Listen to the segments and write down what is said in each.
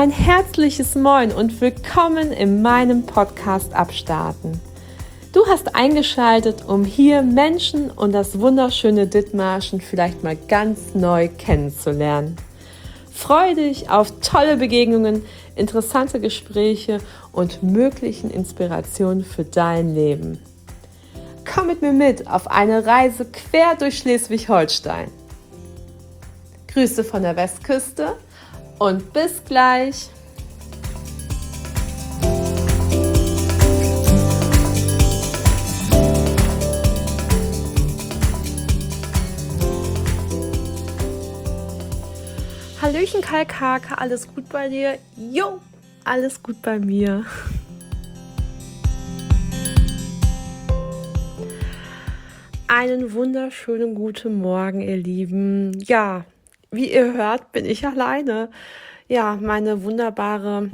Ein herzliches Moin und willkommen in meinem Podcast Abstarten. Du hast eingeschaltet, um hier Menschen und das wunderschöne Dithmarschen vielleicht mal ganz neu kennenzulernen. Freue dich auf tolle Begegnungen, interessante Gespräche und möglichen Inspirationen für dein Leben. Komm mit mir mit auf eine Reise quer durch Schleswig-Holstein. Grüße von der Westküste und bis gleich. Hallöchen Kalkhake, alles gut bei dir? Jo, alles gut bei mir. Einen wunderschönen guten Morgen, ihr Lieben. Ja, wie ihr hört, bin ich alleine. Ja, meine wunderbare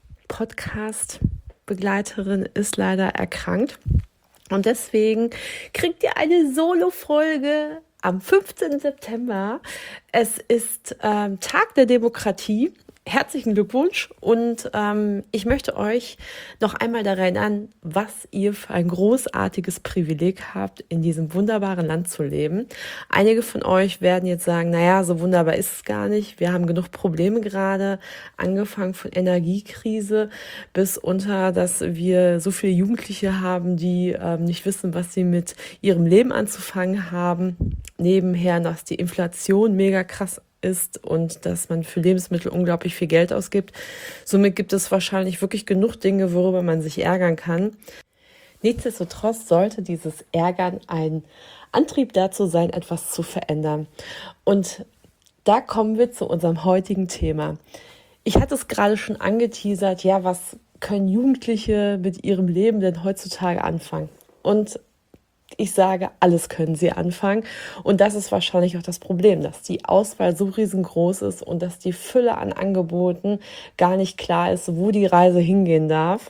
Podcast-Begleiterin ist leider erkrankt. Und deswegen kriegt ihr eine Solo-Folge am 15. September. Es ist Tag der Demokratie. Herzlichen Glückwunsch und ich möchte euch noch einmal daran erinnern, was ihr für ein großartiges Privileg habt, in diesem wunderbaren Land zu leben. Einige von euch werden jetzt sagen, naja, so wunderbar ist es gar nicht. Wir haben genug Probleme gerade, angefangen von Energiekrise bis unter, dass wir so viele Jugendliche haben, die nicht wissen, was sie mit ihrem Leben anzufangen haben. Nebenher, dass die Inflation mega krass ist und dass man für Lebensmittel unglaublich viel Geld ausgibt. Somit gibt es wahrscheinlich wirklich genug Dinge, worüber man sich ärgern kann. Nichtsdestotrotz sollte dieses Ärgern ein Antrieb dazu sein, etwas zu verändern. Und da kommen wir zu unserem heutigen Thema. Ich hatte es gerade schon angeteasert, ja, was können Jugendliche mit ihrem Leben denn heutzutage anfangen? Und ich sage, alles können sie anfangen. Und das ist wahrscheinlich auch das Problem, dass die Auswahl so riesengroß ist und dass die Fülle an Angeboten gar nicht klar ist, wo die Reise hingehen darf.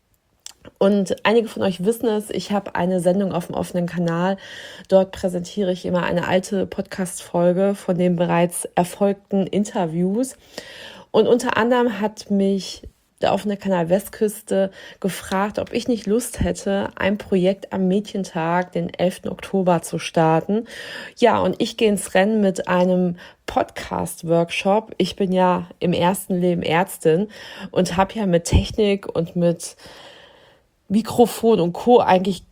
Und einige von euch wissen es, ich habe eine Sendung auf dem offenen Kanal. Dort präsentiere ich immer eine alte Podcast-Folge von den bereits erfolgten Interviews. Und unter anderem hat mich der offene Kanal Westküste gefragt, ob ich nicht Lust hätte, ein Projekt am Mädchentag, den 11. Oktober, zu starten. Ja, und ich gehe ins Rennen mit einem Podcast-Workshop. Ich bin ja im ersten Leben Ärztin und habe ja mit Technik und mit Mikrofon und Co. eigentlich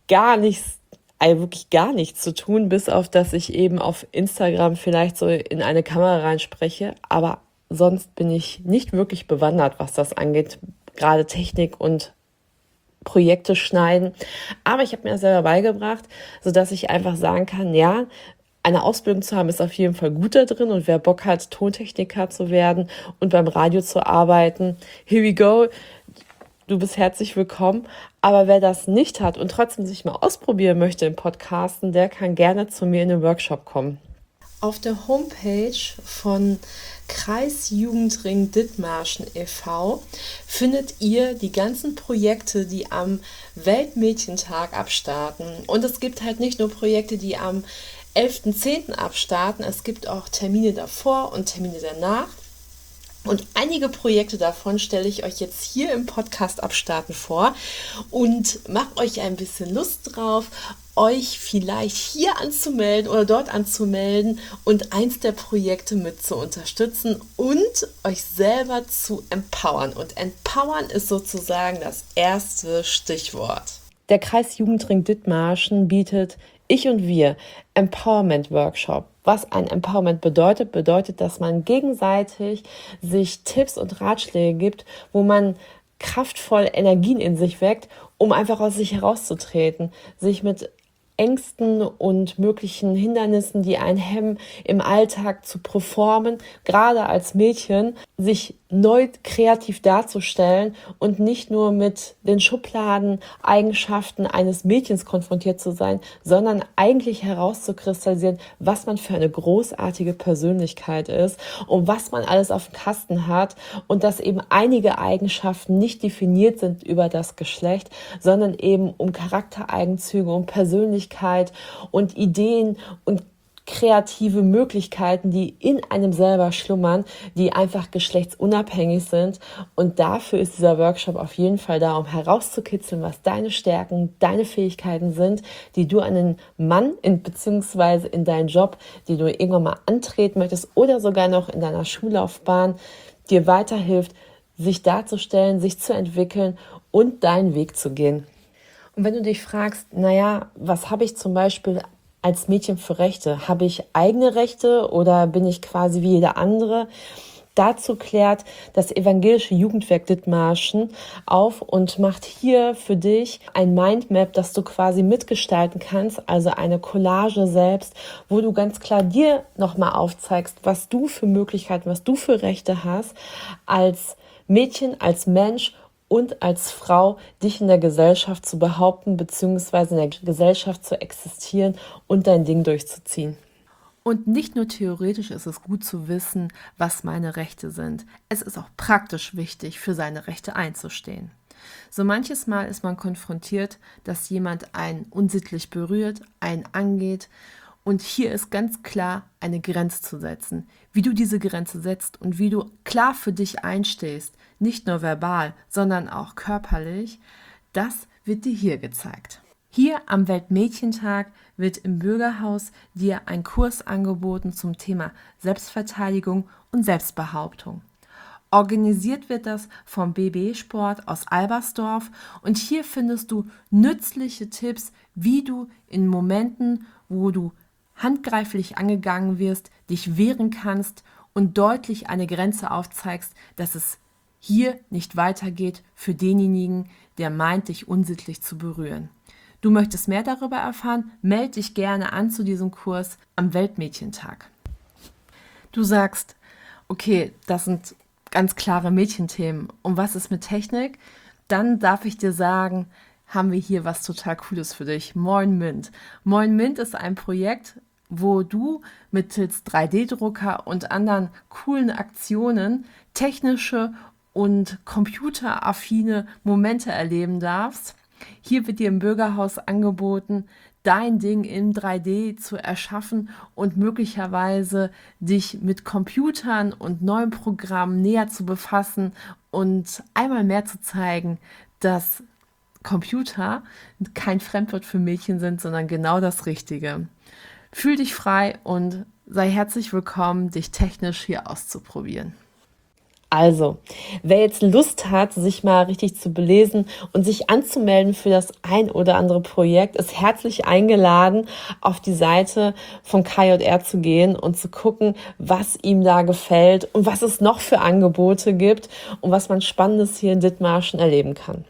wirklich gar nichts zu tun, bis auf, dass ich eben auf Instagram vielleicht so in eine Kamera reinspreche, aber sonst bin ich nicht wirklich bewandert, was das angeht, gerade Technik und Projekte schneiden. Aber ich habe mir das selber beigebracht, sodass ich einfach sagen kann, ja, eine Ausbildung zu haben ist auf jeden Fall gut da drin. Und wer Bock hat, Tontechniker zu werden und beim Radio zu arbeiten, here we go, du bist herzlich willkommen. Aber wer das nicht hat und trotzdem sich mal ausprobieren möchte im Podcasten, der kann gerne zu mir in den Workshop kommen. Auf der Homepage von Kreisjugendring Dithmarschen e.V. findet ihr die ganzen Projekte, die am Weltmädchentag abstarten. Und es gibt halt nicht nur Projekte, die am 11.10. abstarten, es gibt auch Termine davor und Termine danach. Und einige Projekte davon stelle ich euch jetzt hier im Podcast Abstarten vor und mache euch ein bisschen Lust drauf, euch vielleicht hier anzumelden oder dort anzumelden und eins der Projekte mit zu unterstützen und euch selber zu empowern. Und empowern ist sozusagen das erste Stichwort. Der Kreisjugendring Dithmarschen bietet Ich und Wir Empowerment Workshop. Was ein Empowerment bedeutet, dass man gegenseitig sich Tipps und Ratschläge gibt, wo man kraftvoll Energien in sich weckt, um einfach aus sich herauszutreten, sich mit Ängsten und möglichen Hindernissen, die einen hemmen, im Alltag zu performen, gerade als Mädchen, sich neu kreativ darzustellen und nicht nur mit den Schubladen, Eigenschaften eines Mädchens konfrontiert zu sein, sondern eigentlich herauszukristallisieren, was man für eine großartige Persönlichkeit ist und was man alles auf dem Kasten hat und dass eben einige Eigenschaften nicht definiert sind über das Geschlecht, sondern eben um Charaktereigenzüge, um Persönlichkeit und Ideen und kreative Möglichkeiten, die in einem selber schlummern, die einfach geschlechtsunabhängig sind. Und dafür ist dieser Workshop auf jeden Fall da, um herauszukitzeln, was deine Stärken, deine Fähigkeiten sind, die du an den Mann beziehungsweise in deinen Job, die du irgendwann mal antreten möchtest oder sogar noch in deiner Schullaufbahn, dir weiterhilft, sich darzustellen, sich zu entwickeln und deinen Weg zu gehen. Und wenn du dich fragst, was habe ich zum Beispiel als Mädchen für Rechte? Habe ich eigene Rechte oder bin ich quasi wie jeder andere? Dazu klärt das evangelische Jugendwerk Dithmarschen auf und macht hier für dich ein Mindmap, das du quasi mitgestalten kannst, also eine Collage selbst, wo du ganz klar dir nochmal aufzeigst, was du für Möglichkeiten, was du für Rechte hast, als Mädchen, als Mensch und als Frau dich in der Gesellschaft zu behaupten, beziehungsweise in der Gesellschaft zu existieren und dein Ding durchzuziehen. Und nicht nur theoretisch ist es gut zu wissen, was meine Rechte sind. Es ist auch praktisch wichtig, für seine Rechte einzustehen. So manches Mal ist man konfrontiert, dass jemand einen unsittlich berührt, einen angeht. Und hier ist ganz klar eine Grenze zu setzen. Wie du diese Grenze setzt und wie du klar für dich einstehst, nicht nur verbal, sondern auch körperlich, das wird dir hier gezeigt. Hier am Weltmädchentag wird im Bürgerhaus dir ein Kurs angeboten zum Thema Selbstverteidigung und Selbstbehauptung. Organisiert wird das vom BB Sport aus Albersdorf und hier findest du nützliche Tipps, wie du in Momenten, wo du handgreiflich angegangen wirst, dich wehren kannst und deutlich eine Grenze aufzeigst, dass es hier nicht weitergeht für denjenigen, der meint, dich unsittlich zu berühren. Du möchtest mehr darüber erfahren? Melde dich gerne an zu diesem Kurs am Weltmädchentag. Du sagst, okay, das sind ganz klare Mädchenthemen. Und was ist mit Technik? Dann darf ich dir sagen, haben wir hier was total Cooles für dich. Moin Mint. Moin Mint ist ein Projekt, wo du mittels 3D-Drucker und anderen coolen Aktionen technische und computeraffine Momente erleben darfst. Hier wird dir im Bürgerhaus angeboten, dein Ding in 3D zu erschaffen und möglicherweise dich mit Computern und neuen Programmen näher zu befassen und einmal mehr zu zeigen, dass Computer kein Fremdwort für Mädchen sind, sondern genau das Richtige. Fühl dich frei und sei herzlich willkommen, dich technisch hier auszuprobieren. Also, wer jetzt Lust hat, sich mal richtig zu belesen und sich anzumelden für das ein oder andere Projekt, ist herzlich eingeladen, auf die Seite von KJR zu gehen und zu gucken, was ihm da gefällt und was es noch für Angebote gibt und was man Spannendes hier in Dithmarschen erleben kann.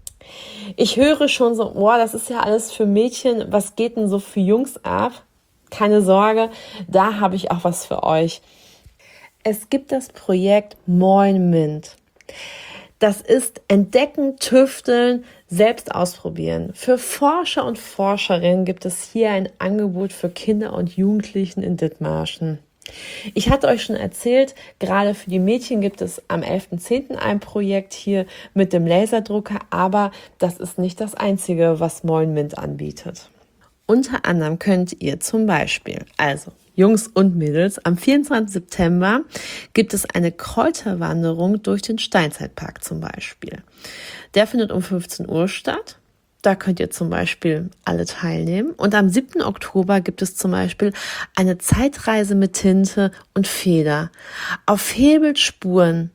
Ich höre schon so, das ist ja alles für Mädchen, was geht denn so für Jungs ab? Keine Sorge, da habe ich auch was für euch. Es gibt das Projekt Moin Mint. Das ist Entdecken, Tüfteln, selbst ausprobieren. Für Forscher und Forscherinnen gibt es hier ein Angebot für Kinder und Jugendlichen in Dithmarschen. Ich hatte euch schon erzählt, gerade für die Mädchen gibt es am 11.10. ein Projekt hier mit dem Laserdrucker, aber das ist nicht das Einzige, was Moin Mint anbietet. Unter anderem könnt ihr zum Beispiel, also Jungs und Mädels, am 24. September gibt es eine Kräuterwanderung durch den Steinzeitpark zum Beispiel. Der findet um 15 Uhr statt. Da könnt ihr zum Beispiel alle teilnehmen. Und am 7. Oktober gibt es zum Beispiel eine Zeitreise mit Tinte und Feder auf Hebelspuren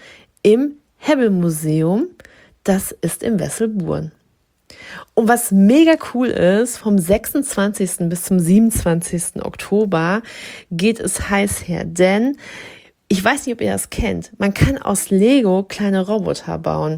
im Hebbelmuseum. Das ist im Wesselburen. Und was mega cool ist, vom 26. bis zum 27. Oktober geht es heiß her, denn ich weiß nicht, ob ihr das kennt, man kann aus Lego kleine Roboter bauen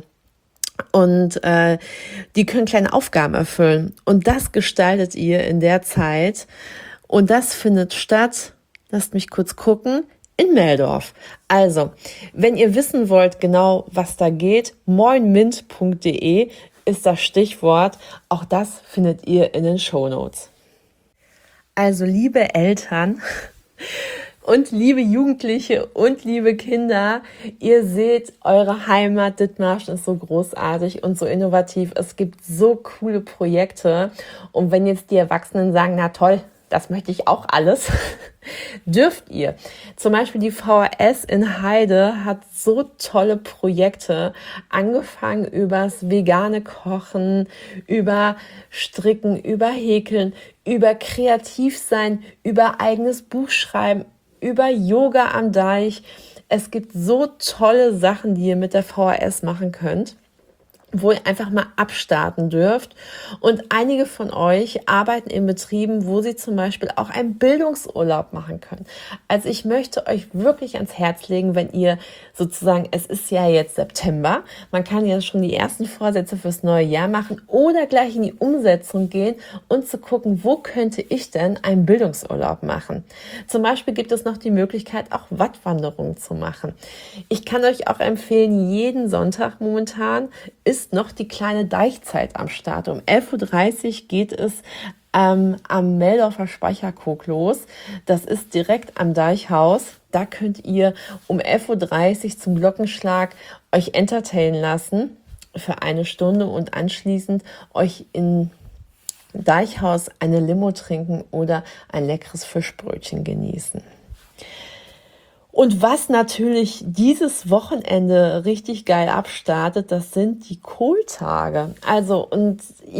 und die können kleine Aufgaben erfüllen und das gestaltet ihr in der Zeit und das findet statt, lasst mich kurz gucken, in Meldorf. Also, wenn ihr wissen wollt genau, was da geht, moinmint.de ist das Stichwort. Auch das findet ihr in den Shownotes. Also, liebe Eltern und liebe Jugendliche und liebe Kinder, ihr seht, eure Heimat Dithmarschen ist so großartig und so innovativ. Es gibt so coole Projekte. Und wenn jetzt die Erwachsenen sagen, na toll, das möchte ich auch alles, dürft ihr. Zum Beispiel die VHS in Heide hat so tolle Projekte, angefangen übers vegane Kochen, über Stricken, über Häkeln, über kreativ sein, über eigenes Buch schreiben, über Yoga am Deich. Es gibt so tolle Sachen, die ihr mit der VHS machen könnt, wo ihr einfach mal abstarten dürft. Und einige von euch arbeiten in Betrieben, wo sie zum Beispiel auch einen Bildungsurlaub machen können. Also ich möchte euch wirklich ans Herz legen, wenn ihr sozusagen, es ist ja jetzt September, man kann ja schon die ersten Vorsätze fürs neue Jahr machen oder gleich in die Umsetzung gehen und zu gucken, wo könnte ich denn einen Bildungsurlaub machen. Zum Beispiel gibt es noch die Möglichkeit, auch Wattwanderungen zu machen. Ich kann euch auch empfehlen, jeden Sonntag momentan ist noch die kleine Deichzeit am Start. Um 11:30 Uhr geht es am Meldorfer Speicherkog los. Das ist direkt am Deichhaus. Da könnt ihr um 11:30 Uhr zum Glockenschlag euch entertainen lassen für eine Stunde und anschließend euch in Deichhaus eine Limo trinken oder ein leckeres Fischbrötchen genießen. Und was natürlich dieses Wochenende richtig geil abstartet, das sind die Kohltage. Also, und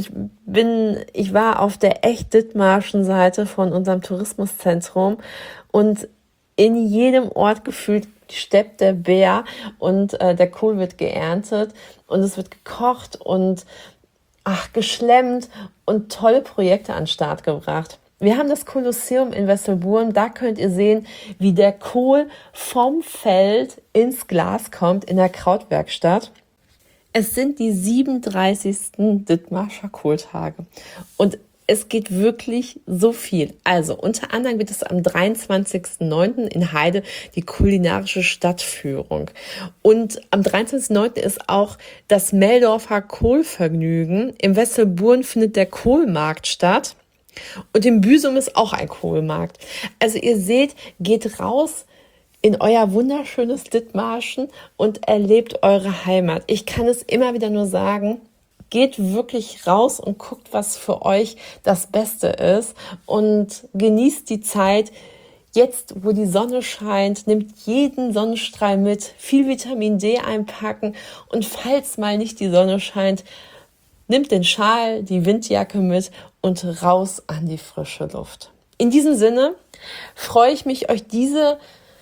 ich war auf der echt Dithmarschen Seite von unserem Tourismuszentrum und in jedem Ort gefühlt steppt der Bär und der Kohl wird geerntet und es wird gekocht und geschlemmt und tolle Projekte an den Start gebracht. Wir haben das Kolosseum in Wesselburn, da könnt ihr sehen, wie der Kohl vom Feld ins Glas kommt in der Krautwerkstatt. Es sind die 37. Dithmarscher Kohltage und es geht wirklich so viel. Also unter anderem wird es am 23.09. in Heide die kulinarische Stadtführung. Und am 23.09. ist auch das Meldorfer Kohlvergnügen. Im Wesselburn findet der Kohlmarkt statt. Und im Büsum ist auch ein Kohlmarkt. Also ihr seht, geht raus in euer wunderschönes Dithmarschen und erlebt eure Heimat. Ich kann es immer wieder nur sagen, geht wirklich raus und guckt, was für euch das Beste ist und genießt die Zeit. Jetzt, wo die Sonne scheint, nimmt jeden Sonnenstrahl mit, viel Vitamin D einpacken und falls mal nicht die Sonne scheint, nimmt den Schal, die Windjacke mit und raus an die frische Luft. In diesem Sinne freue ich mich, euch diese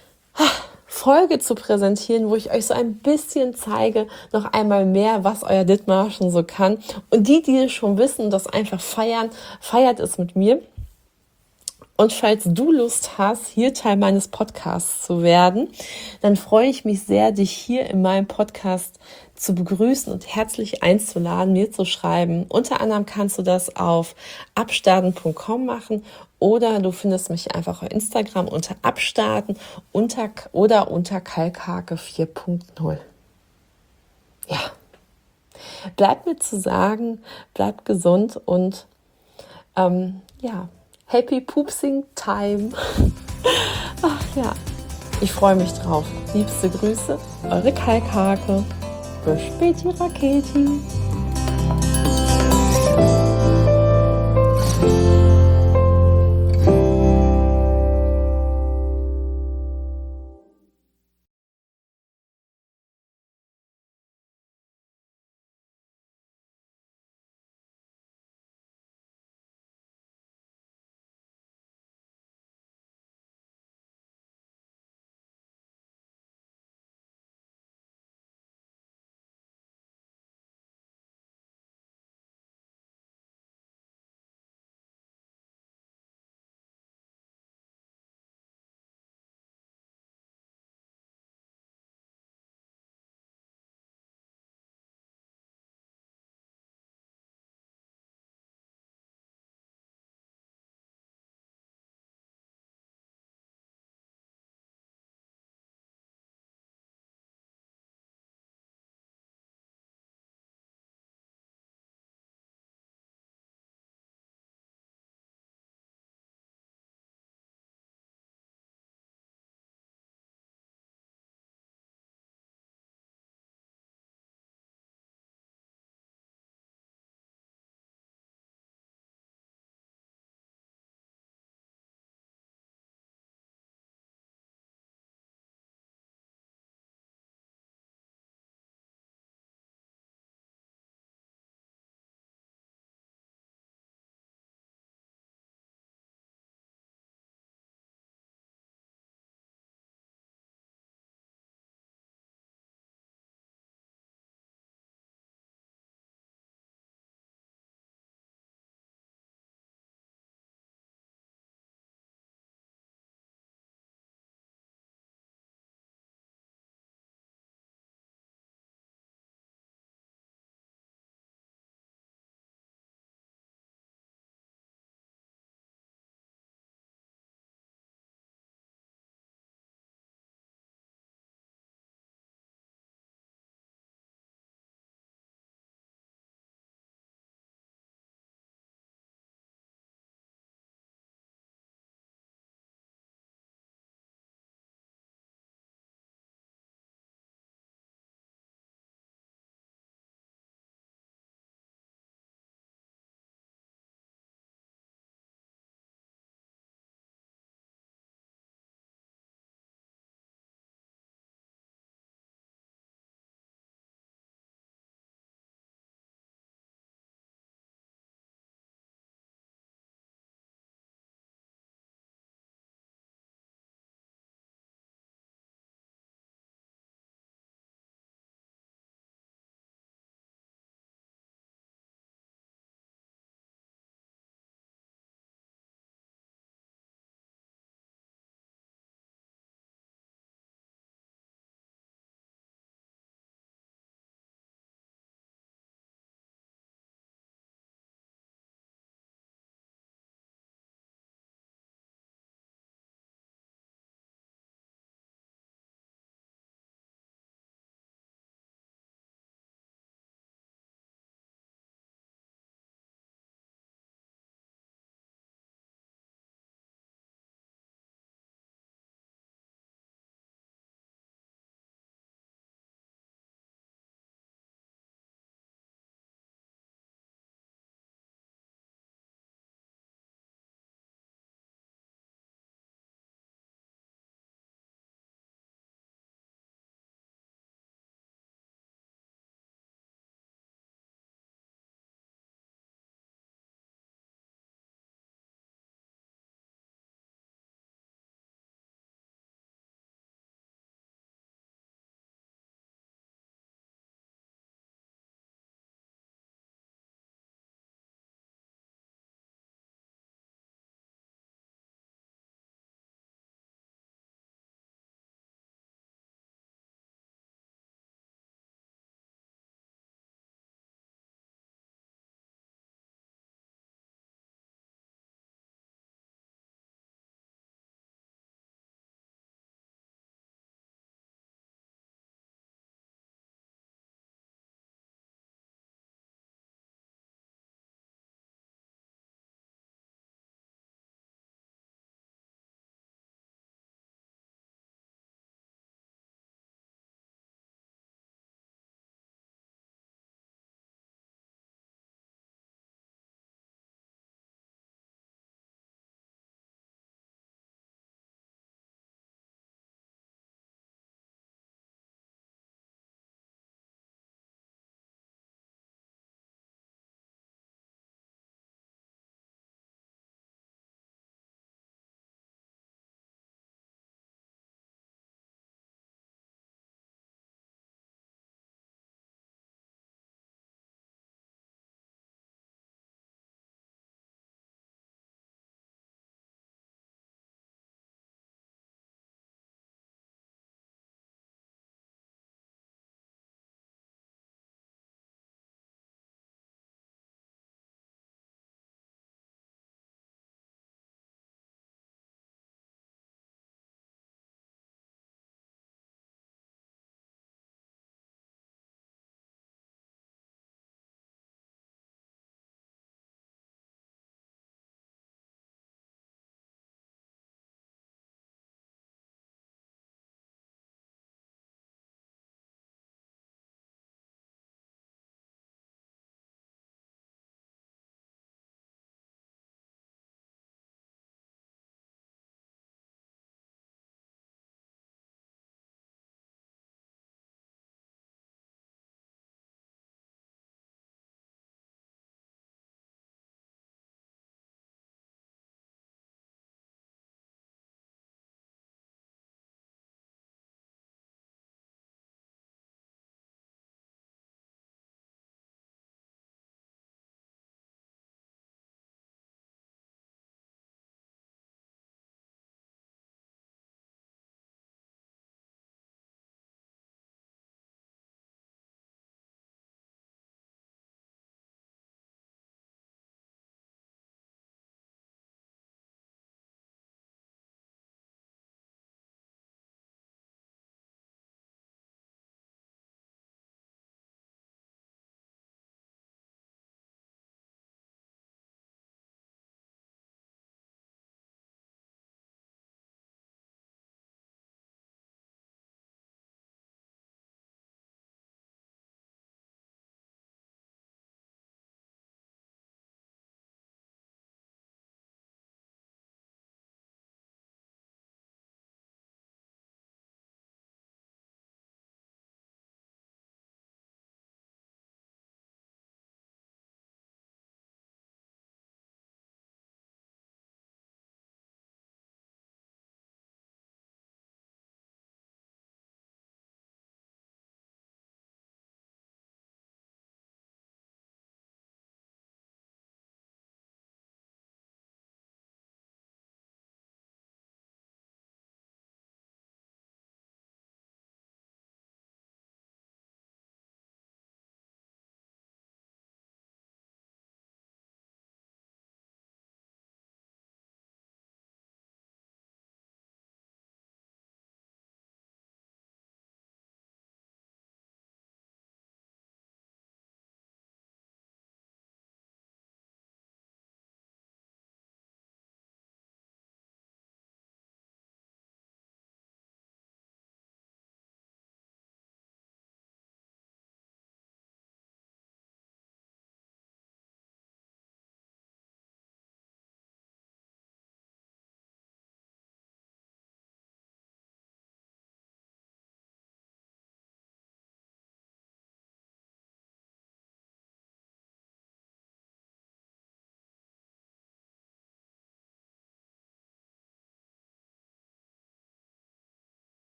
Folge zu präsentieren, wo ich euch so ein bisschen zeige, noch einmal mehr, was euer Dithmarschen so kann. Und die es schon wissen und das einfach feiern, feiert es mit mir. Und falls du Lust hast, hier Teil meines Podcasts zu werden, dann freue ich mich sehr, dich hier in meinem Podcast zu begrüßen und herzlich einzuladen, mir zu schreiben. Unter anderem kannst du das auf abstarten.com machen oder du findest mich einfach auf Instagram unter abstarten oder unter Kalkhake 4.0. Ja, bleibt mir zu sagen, bleibt gesund und Happy Poopsing Time. Ach ja, ich freue mich drauf. Liebste Grüße, eure Kalkhake. Bis späti Raketi.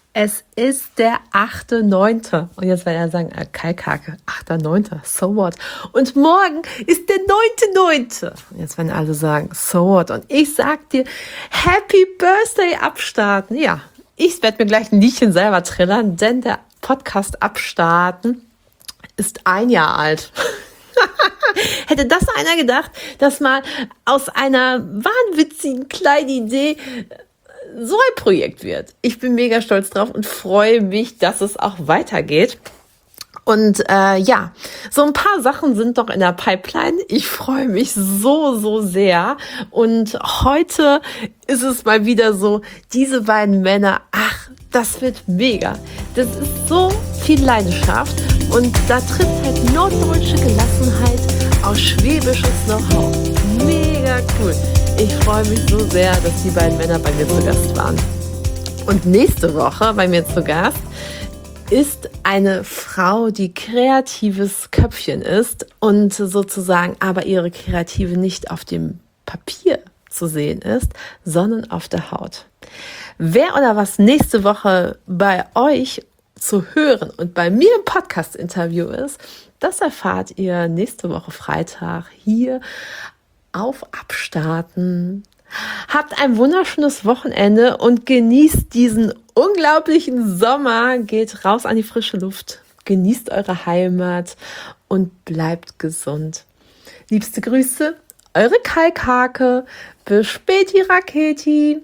Es ist der 8.9. Und jetzt werden er sagen, Kalkhake, 8.9. So what? Und morgen ist der 9.9. Und jetzt werden alle sagen, so what? Und ich sag dir, Happy Birthday abstarten. Ja, ich werde mir gleich ein Liedchen selber trillern, denn der Podcast abstarten ist 1 Jahr alt. Hätte das einer gedacht, dass mal aus einer wahnwitzigen kleinen Idee so ein Projekt wird. Ich bin mega stolz drauf und freue mich, dass es auch weitergeht. Und ja, so ein paar Sachen sind noch in der Pipeline. Ich freue mich so sehr. Und heute ist es mal wieder so, diese beiden Männer, ach, das wird mega. Das ist so viel Leidenschaft und da trifft halt norddeutsche Gelassenheit aus schwäbisches Know-how. Mega cool. Ich freue mich so sehr, dass die beiden Männer bei mir zu Gast waren. Und nächste Woche bei mir zu Gast ist eine Frau, die kreatives Köpfchen ist und sozusagen aber ihre Kreative nicht auf dem Papier zu sehen ist, sondern auf der Haut. Wer oder was nächste Woche bei euch zu hören und bei mir im Podcast-Interview ist, das erfahrt ihr nächste Woche Freitag hier auf Abstarten. Habt ein wunderschönes Wochenende und genießt diesen unglaublichen Sommer. Geht raus an die frische Luft, genießt eure Heimat und bleibt gesund. Liebste Grüße, eure Kalkhake. Bis späti Raketi.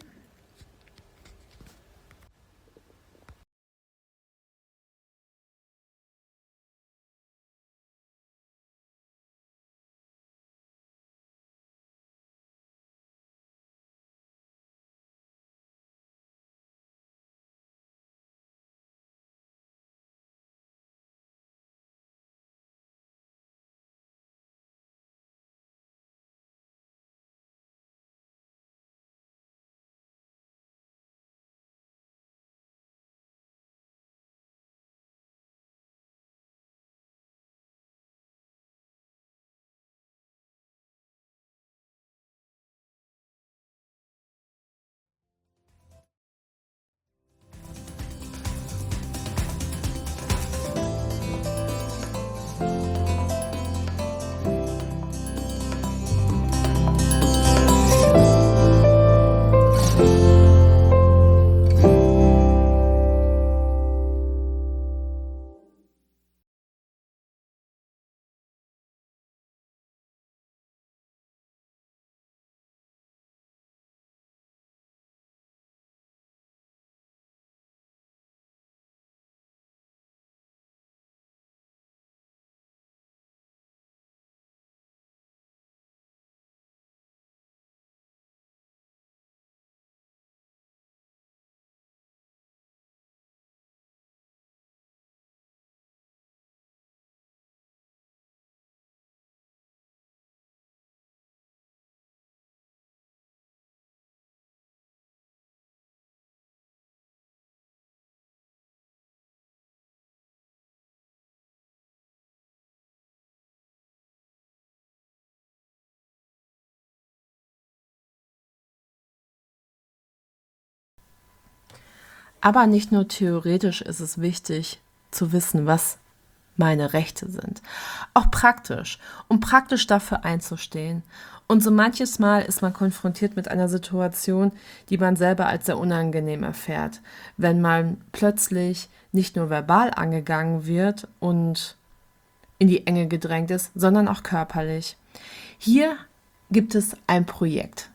Aber nicht nur theoretisch ist es wichtig zu wissen, was meine Rechte sind. Auch praktisch, um praktisch dafür einzustehen. Und so manches Mal ist man konfrontiert mit einer Situation, die man selber als sehr unangenehm erfährt, wenn man plötzlich nicht nur verbal angegangen wird und in die Enge gedrängt ist, sondern auch körperlich. Hier gibt es ein Projekt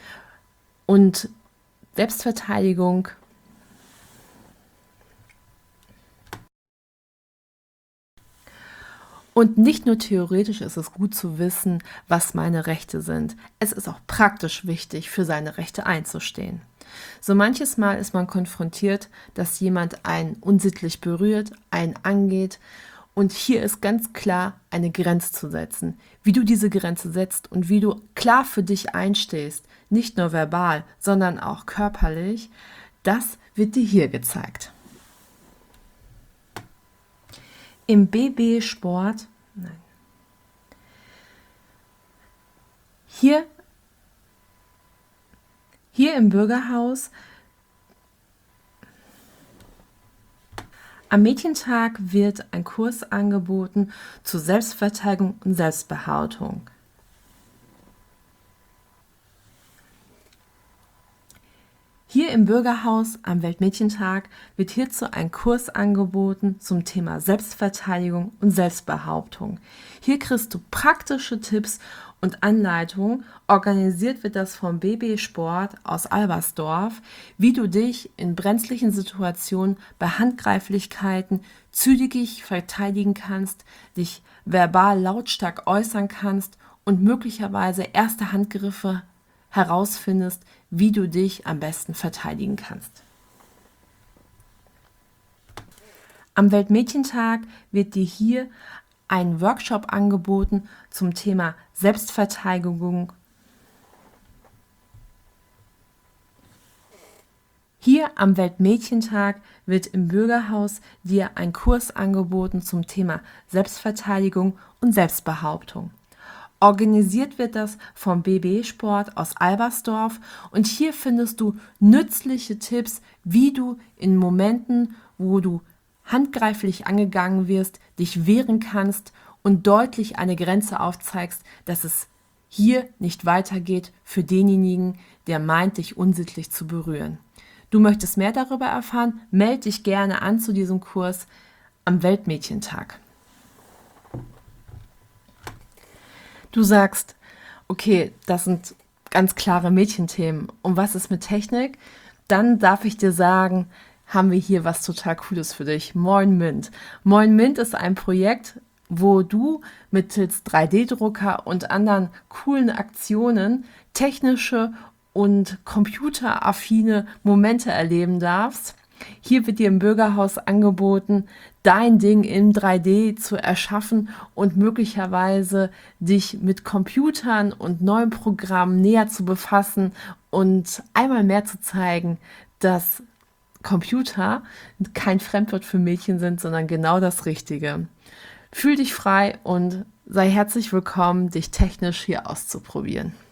und Selbstverteidigung. Und nicht nur theoretisch ist es gut zu wissen, was meine Rechte sind. Es ist auch praktisch wichtig, für seine Rechte einzustehen. So manches Mal ist man konfrontiert, dass jemand einen unsittlich berührt, einen angeht. Und hier ist ganz klar eine Grenze zu setzen. Wie du diese Grenze setzt und wie du klar für dich einstehst, nicht nur verbal, sondern auch körperlich, das wird dir hier gezeigt. Im BB-Sport, nein. Hier im Bürgerhaus Am Mädchentag wird ein Kurs angeboten zur Selbstverteidigung und Selbstbehauptung. Hier im Bürgerhaus am Weltmädchentag wird hierzu ein Kurs angeboten zum Thema Selbstverteidigung und Selbstbehauptung. Hier kriegst du praktische Tipps und Anleitungen. Organisiert wird das vom BB Sport aus Albersdorf, wie du dich in brenzlichen Situationen bei Handgreiflichkeiten zügig verteidigen kannst, dich verbal lautstark äußern kannst und möglicherweise erste Handgriffe herausfindest, wie du dich am besten verteidigen kannst. Am Weltmädchentag wird dir hier ein Workshop angeboten zum Thema Selbstverteidigung. Hier am Weltmädchentag wird im Bürgerhaus dir ein Kurs angeboten zum Thema Selbstverteidigung und Selbstbehauptung. Organisiert wird das vom BB Sport aus Albersdorf und hier findest du nützliche Tipps, wie du in Momenten, wo du handgreiflich angegangen wirst, dich wehren kannst und deutlich eine Grenze aufzeigst, dass es hier nicht weitergeht für denjenigen, der meint, dich unsittlich zu berühren. Du möchtest mehr darüber erfahren? Melde dich gerne an zu diesem Kurs am Weltmädchentag. Du sagst, okay, das sind ganz klare Mädchenthemen. Und was ist mit Technik? Dann darf ich dir sagen, haben wir hier was total Cooles für dich. Moin Mint. Moin Mint ist ein Projekt, wo du mittels 3D-Drucker und anderen coolen Aktionen technische und computeraffine Momente erleben darfst. Hier wird dir im Bürgerhaus angeboten, dein Ding in 3D zu erschaffen und möglicherweise dich mit Computern und neuen Programmen näher zu befassen und einmal mehr zu zeigen, dass Computer kein Fremdwort für Mädchen sind, sondern genau das Richtige. Fühl dich frei und sei herzlich willkommen, dich technisch hier auszuprobieren.